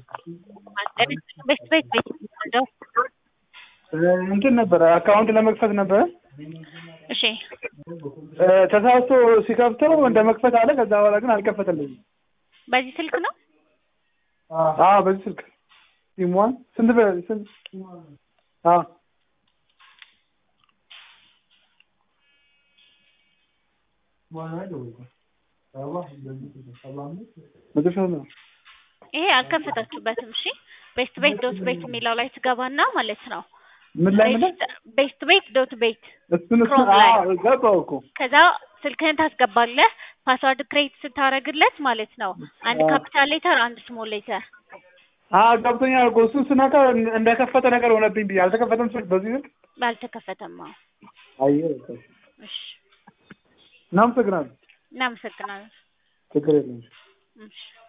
ቤት ቤት ቤት እንደው እንትን ነበር አካውንት ለመክፈት ነበር። እሺ ተሳስቶ ሲከፍተው እንደ መክፈት አለ። ከዛ በኋላ ግን አልከፈተልኝም። በዚህ ስልክ ነው? አዎ በዚህ ስልክ ሲሟን ስንት አዎ ይሄ አልከፈታችሁበትም። እሺ ቤስት ቤት ዶት ቤት የሚለው ላይ ትገባና ማለት ነው። ምን ላይ ቤስት ቤት ዶት ቤት እሱን ገባው እኮ። ከዛ ስልክህን ታስገባለህ። ፓስወርድ ክሬት ስታረግለት ማለት ነው አንድ ካፒታል ሌተር አንድ ስሞል ሌተር ገብቶኛል እኮ። እሱን ስነካ እንደከፈተ ነገር ሆነብኝ ብዬ አልተከፈተም። ስልክ በዚህ ልክ አልተከፈተም። አየህ እሺ እናመሰግናለን። እናመሰግናለን። ችግር የለም። እሺ